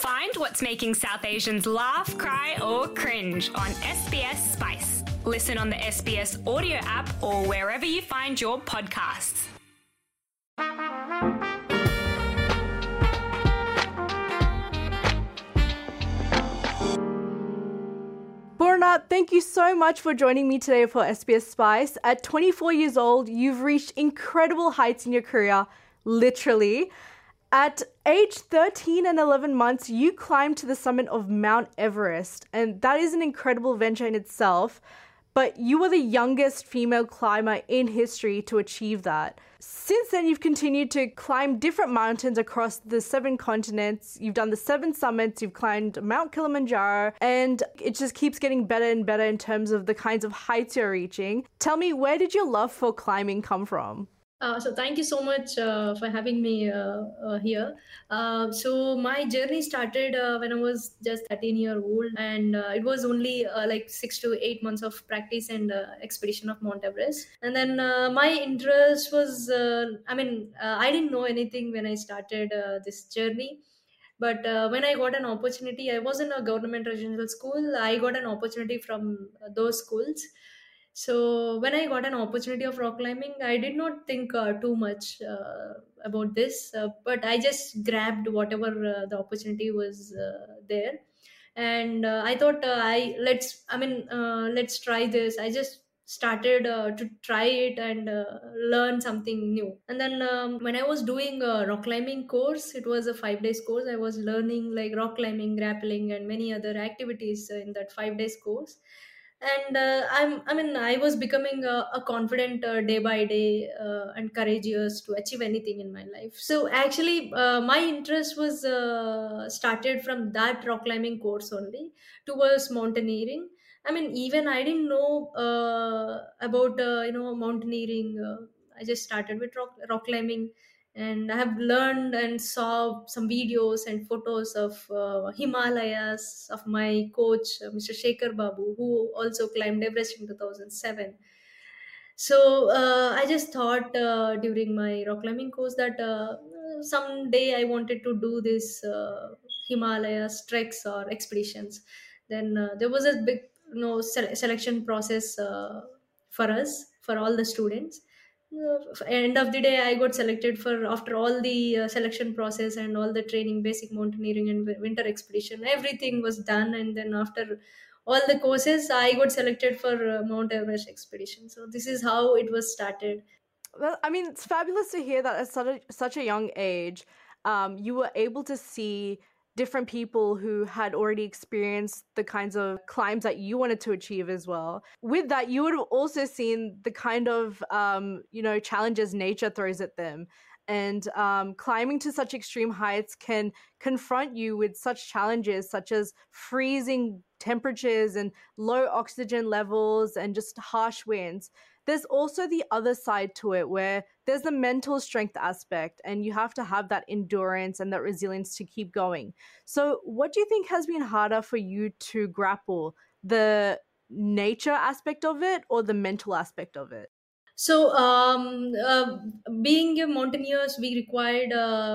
Find what's making South Asians laugh, cry, or cringe on SBS Spice. Listen on the SBS audio app or wherever you find your podcasts. Purna, thank you so much for joining me today for SBS Spice. At 24 years old, you've reached incredible heights in your career, literally. At age 13 and 11 months, you climbed to the summit of Mount Everest, and that is an incredible venture in itself. But you were the youngest female climber in history to achieve that. Since then, you've continued to climb different mountains across the 7 continents. You've done the 7 summits, you've climbed Mount Kilimanjaro, and it just keeps getting better and better in terms of the kinds of heights you're reaching. Tell me, where did your love for climbing come from? So thank you so much for having me here. So my journey started when I was just 13-year-old, and it was only like 6 to 8 months of practice and expedition of Mount Everest. And then my interest was, I didn't know anything when I started this journey. But when I got an opportunity, I was in a government residential school. I got an opportunity from those schools. So when I got an opportunity of rock climbing, I did not think too much about this, but I just grabbed whatever the opportunity was there, and I thought let's try this. I just started to try it and learn something new. And then when I was doing a rock climbing course, it was a 5 days course. I was learning like rock climbing, grappling, and many other activities in that 5 days course. And I was becoming a confident day by day and courageous to achieve anything in my life. So actually my interest was started from that rock climbing course only towards mountaineering. I mean, even I didn't know about mountaineering. I just started with rock climbing, and I have learned and saw some videos and photos of Himalayas of my coach, Mr. Shekhar Babu, who also climbed Everest in 2007. So I just thought during my rock climbing course that someday I wanted to do this Himalayas treks or expeditions. Then there was a big selection process for us, for all the students. End of the day, I got selected for, after all the selection process and all the training, basic mountaineering and winter expedition, everything was done. And then after all the courses, I got selected for Mount Everest expedition. So this is how it was started. Well, I mean, it's fabulous to hear that at such a young age, you were able to see different people who had already experienced the kinds of climbs that you wanted to achieve as well. With that, you would have also seen the kind of, challenges nature throws at them. And climbing to such extreme heights can confront you with such challenges, such as freezing temperatures and low oxygen levels and just harsh winds. There's also the other side to it where there's the mental strength aspect, and you have to have that endurance and that resilience to keep going. So what do you think has been harder for you to grapple, the nature aspect of it or the mental aspect of it? So, being a mountaineers, we required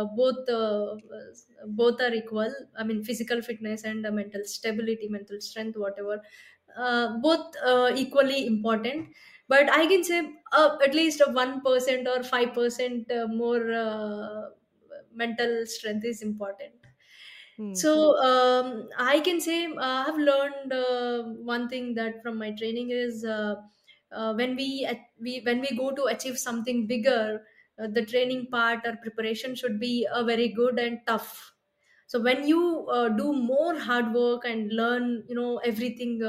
both are equal. I mean, physical fitness and mental stability, mental strength, whatever, both equally important. But I can say at least a 1% or 5% more mental strength is important. So I can say I've learned one thing that from my training is when we go to achieve something bigger, the training part or preparation should be very good and tough. So when you do more hard work and learn, everything,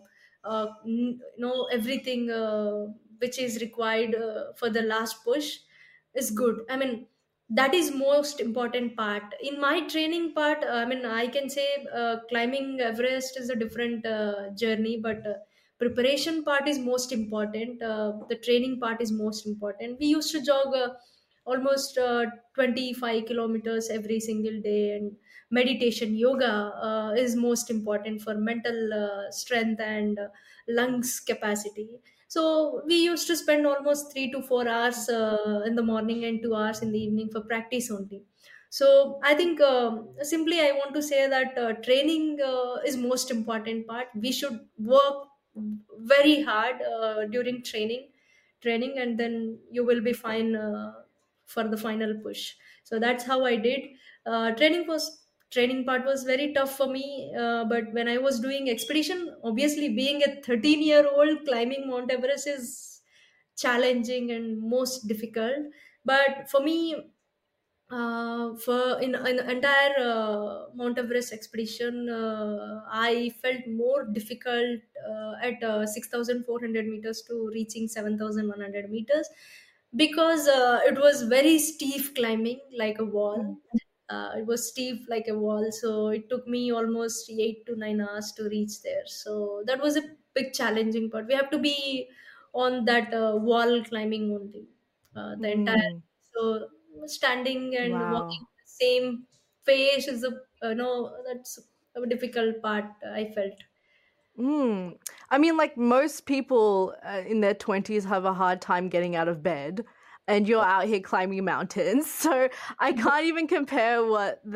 everything which is required for the last push is good. I mean, that is most important part in my training part. I can say climbing Everest is a different journey, but preparation part is most important. The training part is most important. We used to jog almost 25 kilometers every single day, and meditation, yoga is most important for mental strength and lungs capacity. So we used to spend almost 3 to 4 hours in the morning and 2 hours in the evening for practice only. So I think simply I want to say that training is most important part. We should work very hard during training, and then you will be fine for the final push. So that's how I did. Training part was very tough for me, but when I was doing expedition, obviously being a 13-year-old climbing Mount Everest is challenging and most difficult. But for me, for in entire Mount Everest expedition, I felt more difficult at 6,400 meters to reaching 7,100 meters, because it was very steep climbing like a wall. It was steep like a wall, so it took me almost 8 to 9 hours to reach there. So that was a big challenging part. We have to be on that wall climbing only the entire. Mm. So standing and Wow. walking the same pace is a no, that's a difficult part, I felt. Mm. I mean, like most people in their 20s have a hard time getting out of bed, and you're out here climbing mountains. So I can't even compare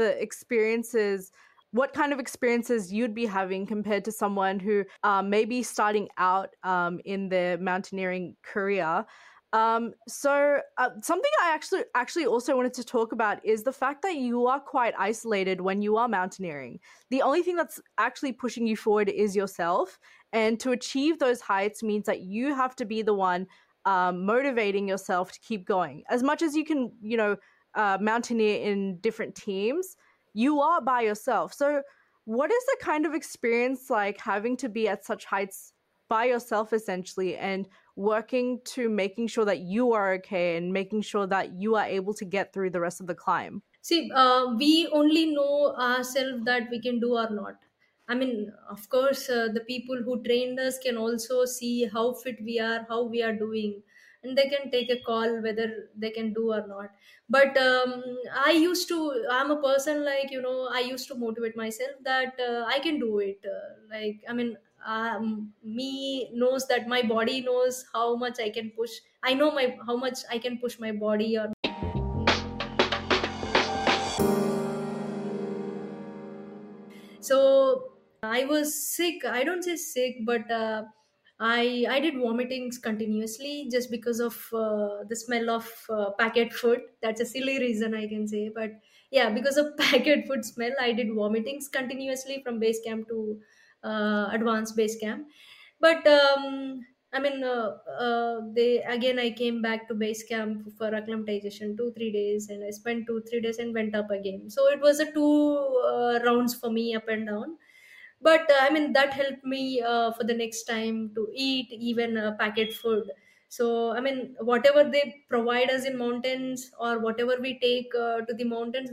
what kind of experiences you'd be having compared to someone who may be starting out in their mountaineering career. Something I actually also wanted to talk about is the fact that you are quite isolated when you are mountaineering. The only thing that's actually pushing you forward is yourself. And to achieve those heights means that you have to be the one motivating yourself to keep going. As much as you can, mountaineer in different teams, you are by yourself. So, what is the kind of experience like having to be at such heights by yourself, essentially, and working to making sure that you are okay and making sure that you are able to get through the rest of the climb? See, we only know ourselves that we can do or not. I mean, of course, the people who trained us can also see how fit we are, how we are doing, and they can take a call whether they can do or not. But I'm a person like, I used to motivate myself that I can do it. I mean, me knows that my body knows how much I can push. I know how much I can push my body or. So I was sick. I don't say sick, but I did vomitings continuously just because of the smell of packet food. That's a silly reason, I can say, but yeah, because of packet food smell, I did vomitings continuously from base camp to advanced base camp. But I mean, they again. I came back to base camp for acclimatization 2 3 days, and I spent 2 3 days and went up again. So it was a two rounds for me up and down. But I mean that helped me for the next time to eat even packet food. So I mean whatever they provide us in mountains or whatever we take to the mountains,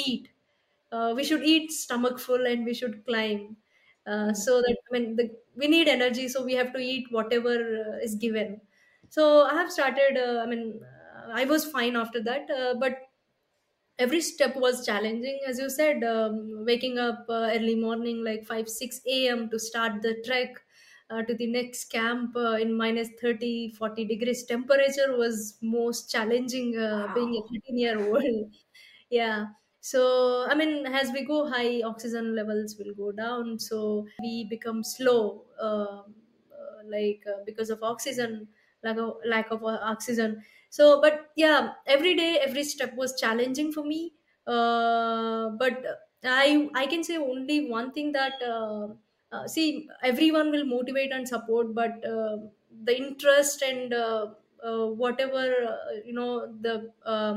we should eat stomach full and we should climb, so that I mean we need energy, so we have to eat whatever is given. So I have started I was fine after that, but every step was challenging, as you said. Waking up early morning like 5 6 a.m to start the trek to the next camp in minus 30 40 degrees temperature was most challenging, being a Wow. 13-year-old. Yeah. So I mean, as we go high, oxygen levels will go down, so we become slow, because of oxygen, lack of oxygen. So but yeah, every day every step was challenging for me. But I can say only one thing, that see, everyone will motivate and support, but the interest and whatever, the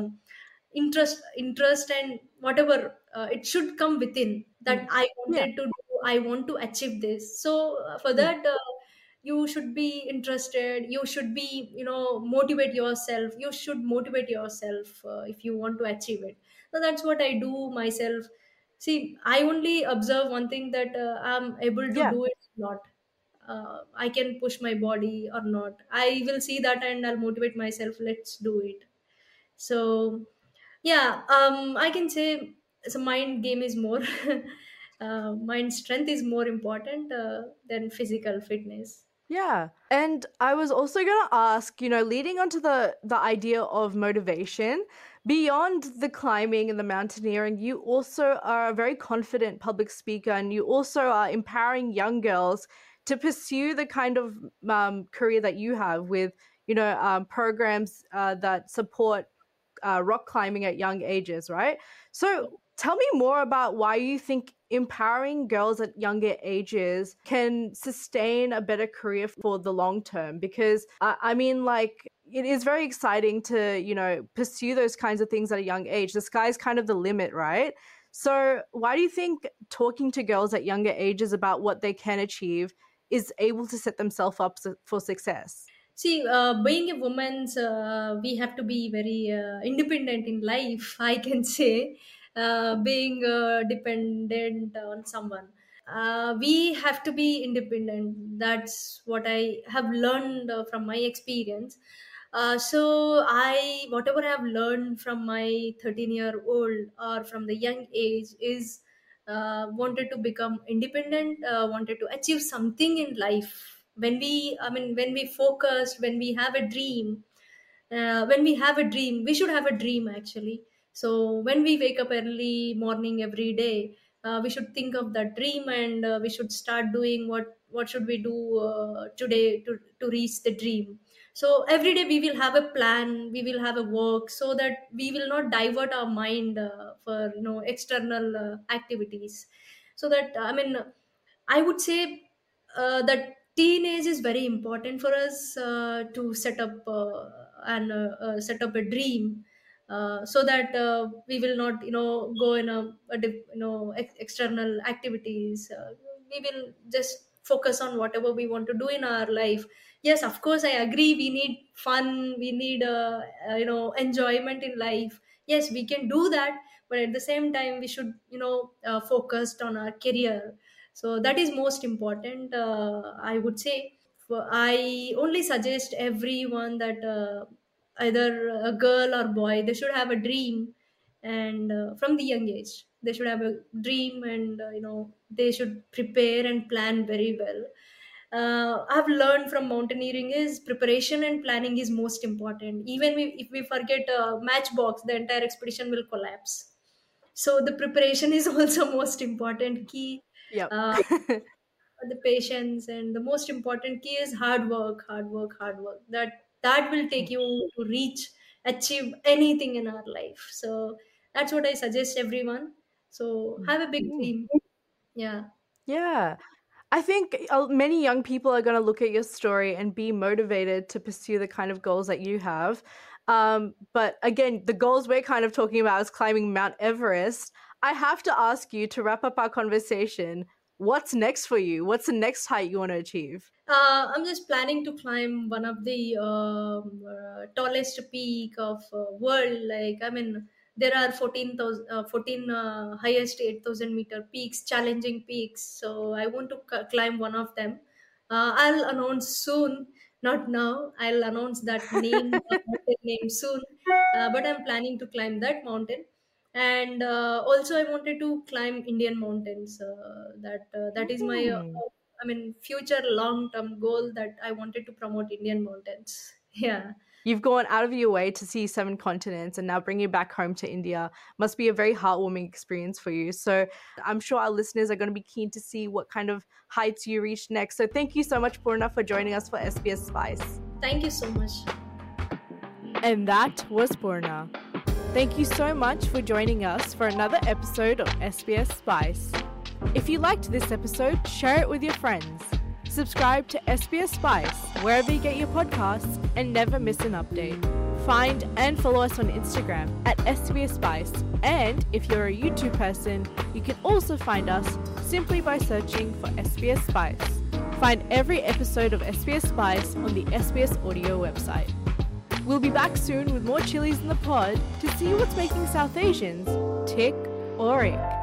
interest and whatever, it should come within, that Mm. I Yeah. wanted to do, I want to achieve this. So for Mm. that, you should be interested, you should be, motivate yourself, you should motivate yourself if you want to achieve it. So that's what I do myself. See, I only observe one thing, that I'm able to Yeah. do it or not. I can push my body or not, I will see that and I'll motivate myself, let's do it. So yeah, I can say, so mind game is more mind strength is more important than physical fitness. Yeah. And I was also going to ask, leading onto the idea of motivation, beyond the climbing and the mountaineering, you also are a very confident public speaker, and you also are empowering young girls to pursue the kind of career that you have with, programs that support rock climbing at young ages, right? So tell me more about why you think empowering girls at younger ages can sustain a better career for the long term. Because it is very exciting to, pursue those kinds of things at a young age. The sky's kind of the limit, right? So why do you think talking to girls at younger ages about what they can achieve is able to set themselves up for success? See, being a woman, we have to be very independent in life, I can say. Being dependent on someone. We have to be independent. That's what I have learned from my experience. Whatever I have learned from my 13-year-old or from the young age is wanted to become independent, wanted to achieve something in life. When we focus, when we have a dream, we should have a dream actually. So when we wake up early morning every day, we should think of that dream, and we should start doing what should we do today to reach the dream. So every day we will have a plan, we will have a work, so that we will not divert our mind for external activities. So that I would say that teenage is very important for us to set up a dream, so that we will not go in external activities. We will just focus on whatever we want to do in our life. Yes, of course, I agree, we need fun, we need enjoyment in life. Yes, we can do that, but at the same time we should focused on our career. So that is most important, I would say. I only suggest everyone that either a girl or boy, they should have a dream, and from the young age they should have a dream, and they should prepare and plan very well. I've learned from mountaineering is preparation and planning is most important. Even if we forget a matchbox, the entire expedition will collapse. So the preparation is also most important key. Yep. The patience, and the most important key is hard work, hard work, hard work. That will take you to reach, achieve anything in our life. So that's what I suggest everyone. So have a big dream. Yeah. Yeah. I think many young people are going to look at your story and be motivated to pursue the kind of goals that you have. But again, the goals we're kind of talking about is climbing Mount Everest. I have to ask you, to wrap up our conversation, what's next for you? What's the next height you want to achieve? I'm just planning to climb one of the tallest peak of world. There are 14 highest 8,000-meter peaks, challenging peaks. So I want to climb one of them. I'll announce soon, not now. I'll announce that mountain name soon. But I'm planning to climb that mountain. And also I wanted to climb Indian mountains. That is my future long-term goal, that I wanted to promote Indian mountains. Yeah. You've gone out of your way to see 7 continents, and now bringing you back home to India must be a very heartwarming experience for you. So I'm sure our listeners are going to be keen to see what kind of heights you reach next. So thank you so much, Poorna, for joining us for SBS Spice. Thank you so much. And that was Poorna. Thank you so much for joining us for another episode of SBS Spice. If you liked this episode, share it with your friends. Subscribe to SBS Spice wherever you get your podcasts and never miss an update. Find and follow us on Instagram at SBS Spice. And if you're a YouTube person, you can also find us simply by searching for SBS Spice. Find every episode of SBS Spice on the SBS Audio website. We'll be back soon with more chilies in the pod to see what's making South Asians tick or ink.